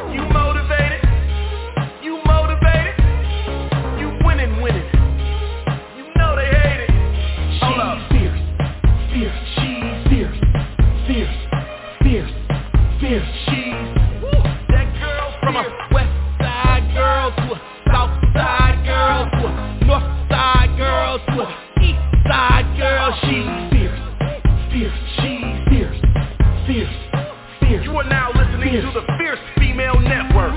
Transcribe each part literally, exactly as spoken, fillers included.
You motivated? You motivated? You winning, winning. You know they hate it. Hold up. Fierce, fierce, she's fierce, fierce, fierce, fierce, she's. That girl from a west side girl to a south side girl to a north side girl to a east side girl. She's fierce, fierce, she's fierce, fierce, fierce. You are now listening fierce. to the Fierce Female Network.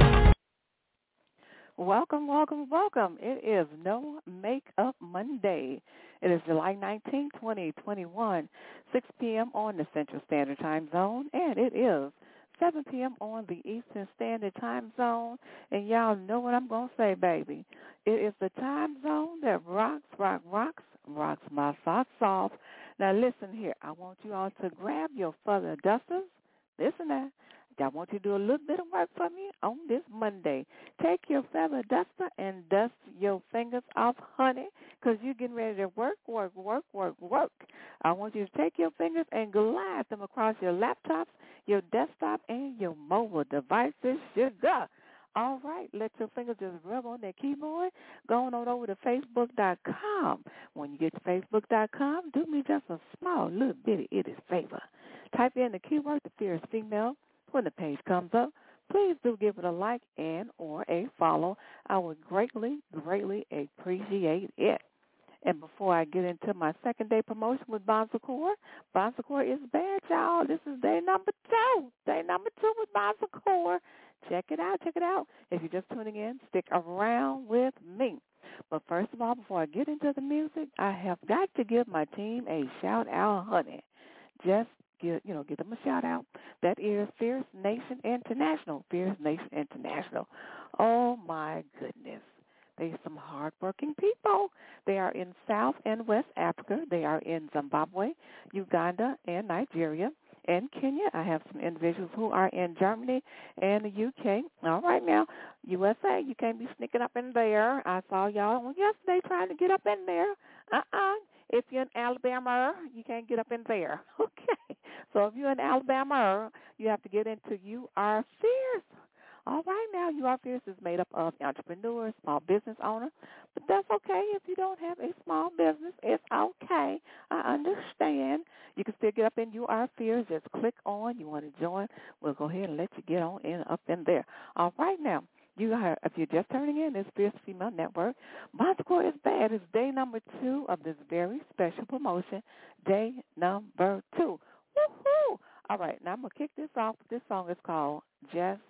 Welcome, welcome, welcome. It is No Makeup Monday. It is July nineteenth, twenty twenty-one, six p.m. on the Central Standard Time Zone, and it is seven p.m. on the Eastern Standard Time Zone. And y'all know what I'm going to say, baby. It is the time zone that rocks, rock, rocks, rocks my socks off. Now, listen here. I want you all to grab your feather dusters. Listen now. I want you to do a little bit of work for me on this Monday. Take your feather duster and dust your fingers off, honey, because you're getting ready to work, work, work, work, work. I want you to take your fingers and glide them across your laptops, your desktop, and your mobile devices. Sugar. All right, let your fingers just rub on that keyboard. Go on over to Facebook dot com. When you get to Facebook dot com, do me just a small, little bitty itty favor. Type in the keyword, the Fierce Female. When the page comes up, please do give it a like and or a follow. I would greatly, greatly appreciate it. And before I get into my second day promotion with Bon Secours, Bon Secours is bad, y'all. This is day number two. Day number two with Bon Secours. Check it out. Check it out. If you're just tuning in, stick around with me. But first of all, before I get into the music, I have got to give my team a shout-out, honey. Just Give, you know, give them a shout-out. That is Fierce Nation International. Fierce Nation International. Oh, my goodness. They're some hardworking people. They are in South and West Africa. They are in Zimbabwe, Uganda, and Nigeria, and Kenya. I have some individuals who are in Germany and the U K. All right, now, U S A, you can't be sneaking up in there. I saw y'all yesterday trying to get up in there. Uh-uh. If you're in Alabama, you can't get up in there. Okay. So if you're in Alabama, you have to get into You Are Fierce. All right, now, You Are Fierce is made up of entrepreneurs, small business owners, but that's okay if you don't have a small business. It's okay. I understand. You can still get up in You Are Fierce. Just click on. You want to join, we'll go ahead and let you get on in up in there. All right, now. You are, if you're just turning in, this Fierce Female Network, Bon Secours is bad. It's day number two of this very special promotion, day number two. Woohoo! All right, now I'm going to kick this off. This song is called Just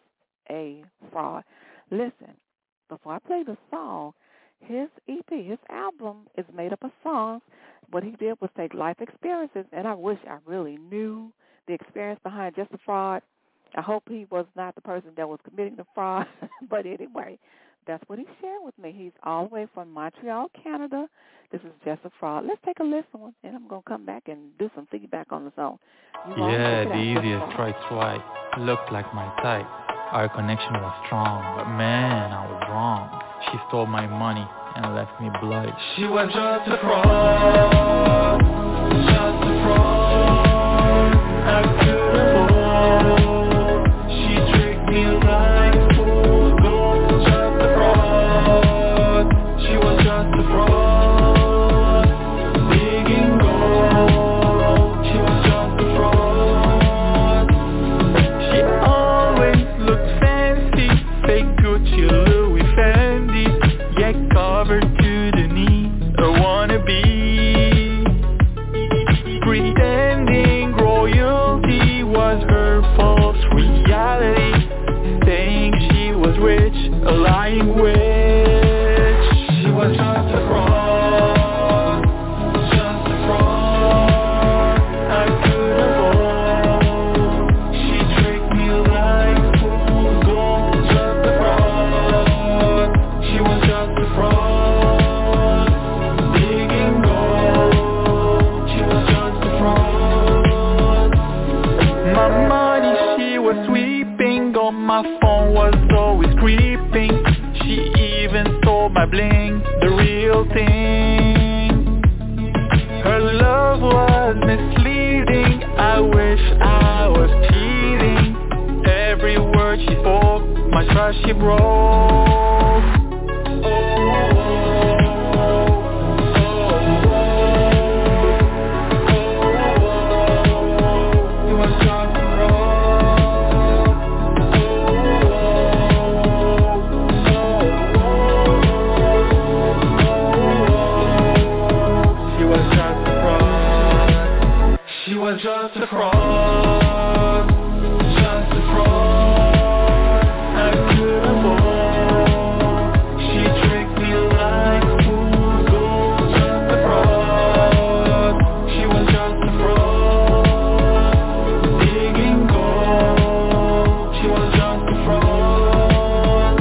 a Fraud. Listen, before I play the song, his E P, his album is made up of songs. What he did was take life experiences, and I wish I really knew the experience behind Just a Fraud. I hope he was not the person that was committing the fraud, but anyway, that's what he shared with me. He's all the way from Montreal, Canada. This is Just a Fraud. Let's take a listen, and I'm going to come back and do some feedback on the song. You yeah, the easiest right swipe looked like my type. Our connection was strong, but man, I was wrong. She stole my money and left me bloody. She was just a fraud, just a fraud. I couldn't afford. A lying witch. She was just a fraud, just a fraud. I couldn't afford. She tricked me like fool's gold. Just a fraud. She was just a fraud. Digging gold. She was just a fraud. My money she was sweeping on my phone was always creeping. She even stole my bling, the real thing. Her love was misleading. I wish I was cheating. every word she spoke, my trust she broke. Just a fraud, just a fraud, I could avoid. She tricked me like fool's gold, just a fraud. She was just a fraud, digging gold. She was just a fraud.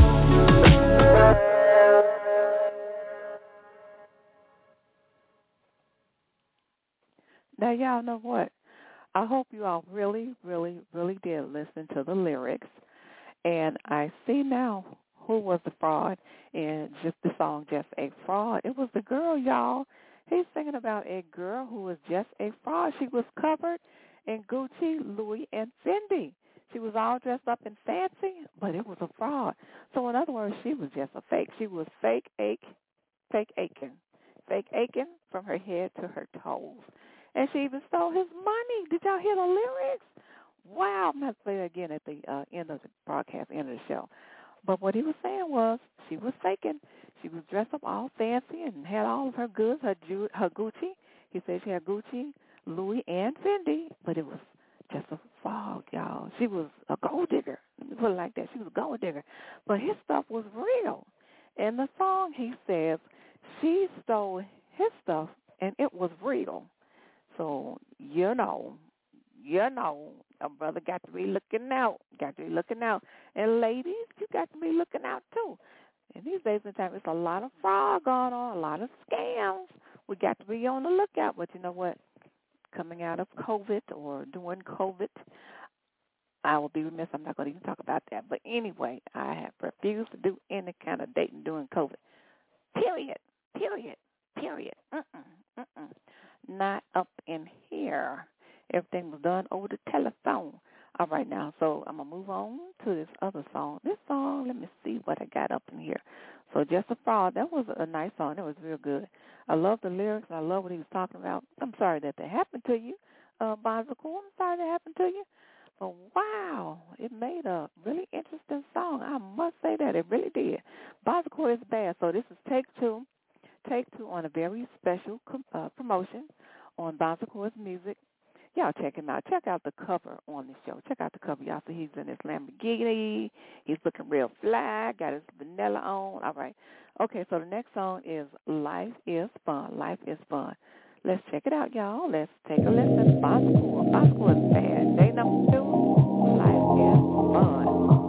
Now y'all know what? I hope you all really, really, really did listen to the lyrics. And I see now who was the fraud in just the song Just a Fraud. It was the girl, y'all. He's singing about a girl who was just a fraud. She was covered in Gucci, Louis, and Fendi. She was all dressed up and fancy, but it was a fraud. So in other words, she was just a fake. She was fake ache, fake aching, fake aching from her head to her toes. And she even stole his money. Did y'all hear the lyrics? Wow. I'm going to play it again at the uh, end of the broadcast, end of the show. But what he was saying was she was faking. She was dressed up all fancy and had all of her goods, her, Ju- her Gucci. He said she had Gucci, Louis, and Fendi, but it was just a fog, y'all. She was a gold digger. Let me put it like that. She was a gold digger. But his stuff was real. In the song, he says she stole his stuff, and it was real. So, you know, you know, a brother got to be looking out, got to be looking out. And ladies, you got to be looking out, too. And these days and times, it's a lot of fraud going on, a lot of scams. We got to be on the lookout. But you know what? Coming out of COVID or doing COVID, I will be remiss. I'm not going to even talk about that. But anyway, I have refused to do any kind of dating during COVID. Period. Period. Period. Mm-mm. Mm-mm. Not up in here. Everything was done over the telephone. All right, now, so I'm going to move on to this other song. This song, let me see what I got up in here. So Just a Fraud, that was a nice song. That was real good. I love the lyrics, and I love what he was talking about. I'm sorry that that happened to you, uh, Bonzicle. I'm sorry that happened to you. But, wow, it made a really interesting song. I must say that. It really did. Bonzicle is bad. So this is Take Two. Take Two on a very special uh, promotion on Bonzicore's music. Y'all check him out. Check out the cover on the show. Check out the cover. Y'all see he's in his Lamborghini. He's looking real fly. Got his vanilla on. All right. Okay, so the next song is Life is Fun. Life is Fun. Let's check it out, y'all. Let's take a listen. Bonzicore. Bonzicore is bad. Day number two, Life is Fun.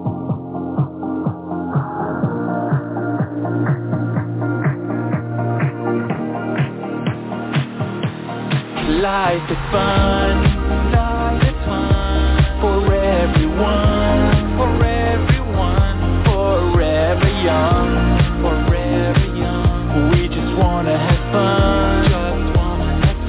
Life is fun, life is fun, for everyone, for everyone, forever young, forever young. We just wanna have fun, just wanna have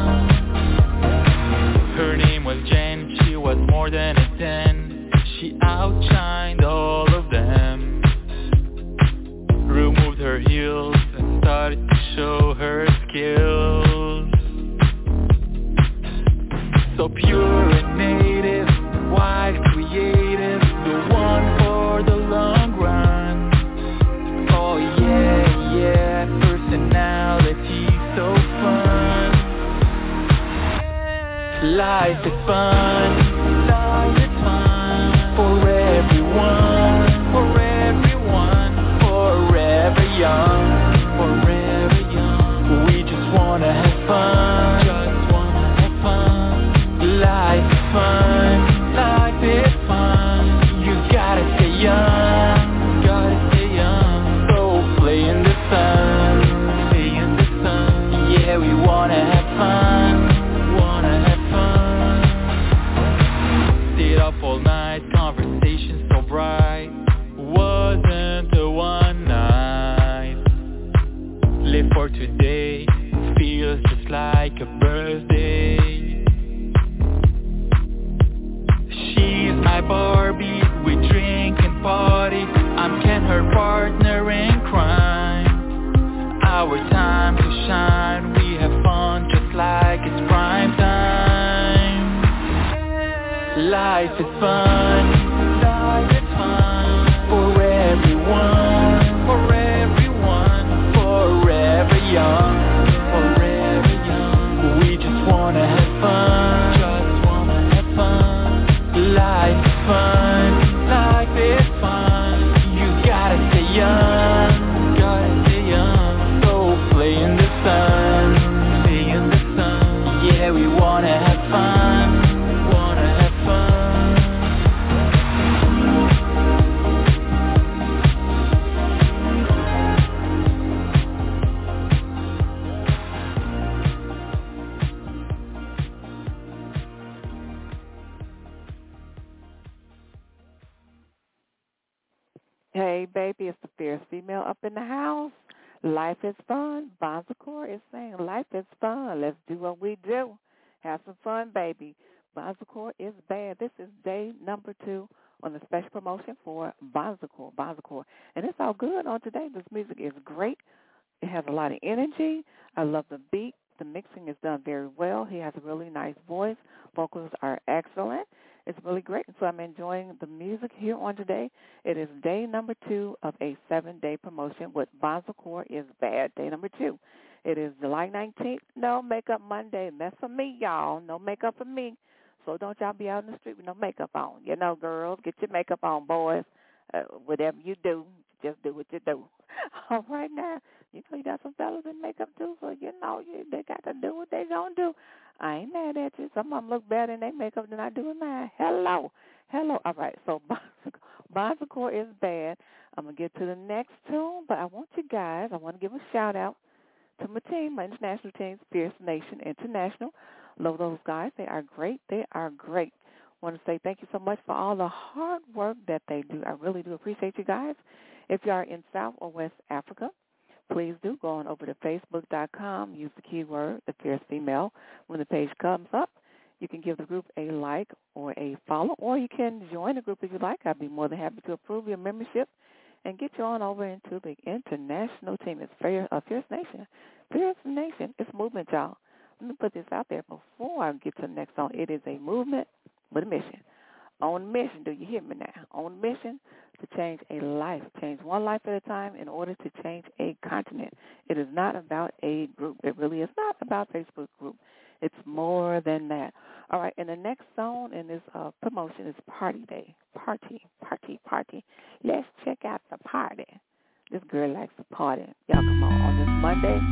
fun. Her name was Jen, she was more than a ten. She outshined all of them. Removed her heels and started to show her skills. So pure and native, wise, creative, the one for the long run. Oh yeah, yeah, personality so fun. Life is fun, life is fun, for everyone, for everyone, forever young, forever young. We just wanna have fun, just wanna have fun. Life is fun, life is fun. You gotta stay young, gotta stay young. So play in the sun, play in the sun. Yeah, we wanna have fun, wanna have fun. Hey, baby, it's the fierce female up in the house. Life is fun. Bonzacor is saying life is fun. Let's do what we do. Have some fun, baby. Bonzacor is bad. This is day number two on the special promotion for Bonzacor. Bonzacor. And it's all good on today. This music is great. It has a lot of energy. I love the beat. The mixing is done very well. He has a really nice voice. Vocals are excellent. It's really great. And so I'm enjoying the music here on today. It is day number two of a seven-day promotion with Bonzacor is Bad, day number two. It is July nineteenth. No makeup Monday. And that's for me, y'all. No makeup for me. So don't y'all be out in the street with no makeup on. You know, girls, get your makeup on, boys. Uh, whatever you do, just do what you do. All right now, you know you got some fellas in makeup too, so you know you, they got to do what they gonna do. I ain't mad at you. Some of them look better in their makeup than I do in mine. Hello, hello. All right, so Bonzacor is bad. I'm gonna get to the next tune, but I want you guys. I want to give a shout out to my team, my international team, Fierce Nation International. Love those guys. They are great. They are great. I want to say thank you so much for all the hard work that they do. I really do appreciate you guys. If you are in South or West Africa, please do go on over to facebook dot com. Use the keyword, The Fierce Female. When the page comes up, you can give the group a like or a follow, or you can join the group if you like. I'd be more than happy to approve your membership and get you on over into the international team. It's Fierce, uh, Fierce Nation. Fierce Nation. It's movement, y'all. Let me put this out there before I get to the next song. It is a movement with a mission. On a mission, do you hear me now? On a mission to change a life, change one life at a time in order to change a continent. It is not about a group. It really is not about a Facebook group. It's more than that. All right, and the next song in this uh, promotion is Party Day. Party, party, party. Let's check out the party. This girl likes to party. Y'all come on on this Monday.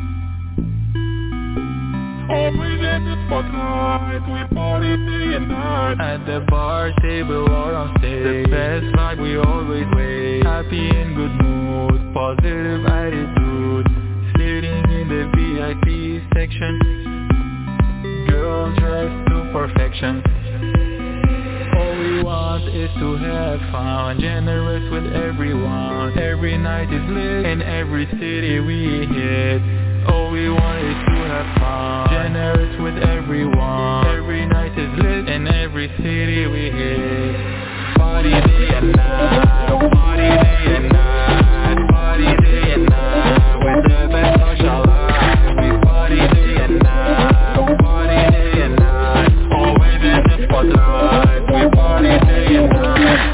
Oh, we get the spotlight, we party day and night. At the bar table or on stage, the best vibe we always wait. Happy in good mood, positive attitude. Sitting in the V I P section, girls dressed to perfection. All we want is to have fun, generous with everyone. Every night is lit in every city we hit. All we want is to have fun, generous with everyone. Every night is lit in every city we hit. Party day and night, party day and night, party day and night. With the best social life, we party day and night, party day and night. Always in the spotlight, we party day and night.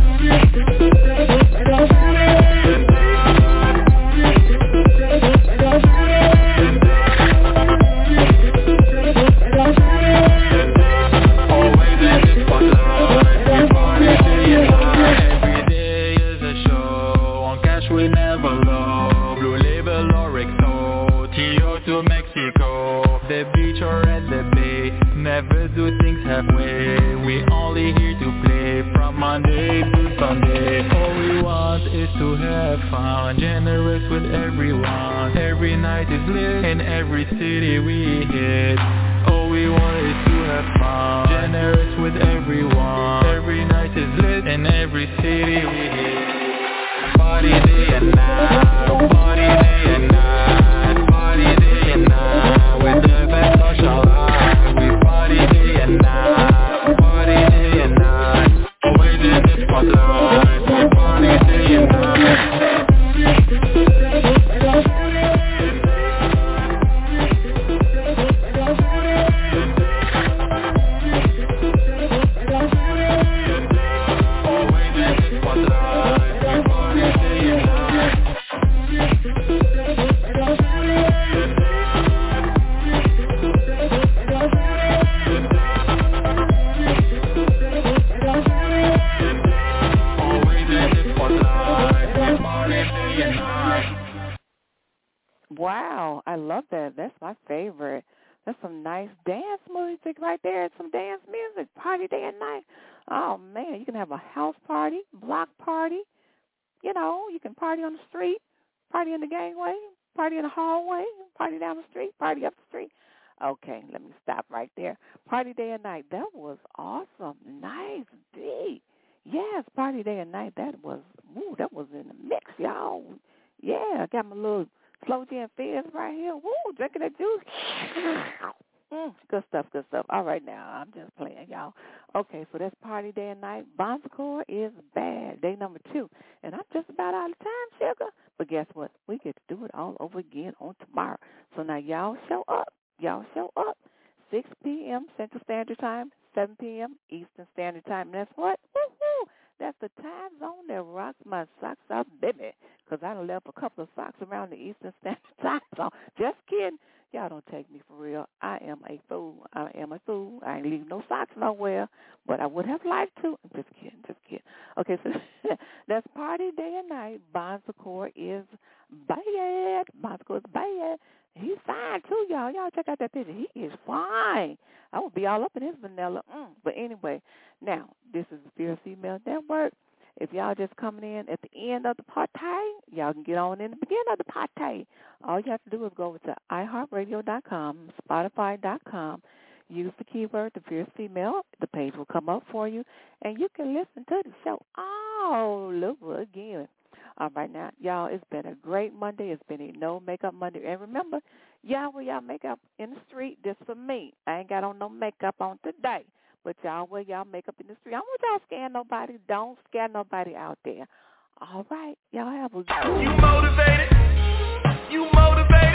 Never do things halfway. We only here to play from Monday to Sunday. All we want is to have fun, generous with everyone. Every night is lit in every city we hit. All we want is to have fun, generous with everyone. Every night is lit in every city we hit. Party day and night, party day and night, party day and night. With the best social life. Party day and night, party day and night. Always in the spotlight, we party day and night. Always in the spotlight, we party day and night. Wow, I love that. That's my favorite. That's some nice dance music right there. Some dance music, party day and night. Oh, man, you can have a house party, block party. You know, you can party on the street, party in the gangway, party in the hallway, party down the street, party up the street. Okay, let me stop right there. Party day and night. That was awesome. Nice, D. Yes, party day and night. That was, woo, that was in the mix, y'all. Yeah, I got my little slow gin fizz right here. Woo, drinking that juice. Mm, good stuff, good stuff. All right, now, I'm just playing, y'all. Okay, so that's party day and night. Bon Secours is bad, day number two. And I'm just about out of time, sugar. But guess what? We get to do it all over again on tomorrow. So now y'all show up. Y'all show up. six p.m. Central Standard Time, seven p.m. Eastern Standard Time. And that's what? Woo-hoo! That's the time zone that rocks my socks out, baby. Because I done left a couple of socks around the Eastern Standard Time zone. Just kidding. Y'all don't take me for real. I am a fool. I am a fool. I ain't leaving no socks nowhere, but I would have liked to. I'm just kidding, just kidding. Okay, so that's party day and night. Bon Secours is bad. Bon Secours is bad. He's fine, too, y'all. Y'all check out that picture. He is fine. I would be all up in his vanilla. Mm. But anyway, now, this is the Fierce Female Network. If y'all just coming in at the end of the party, y'all can get on in the beginning of the party. All you have to do is go over to i heart radio dot com, spotify dot com, use the keyword, the Fierce Female. The page will come up for you, and you can listen to the show all over again. All right, now, y'all, it's been a great Monday. It's been a no makeup Monday. And remember, y'all wear y'all makeup in the street just for me. I ain't got on no makeup on today. But y'all wear y'all makeup in the street. I don't want y'all to scare nobody. Don't scare nobody out there. All right. Y'all have a good You motivated. You motivated.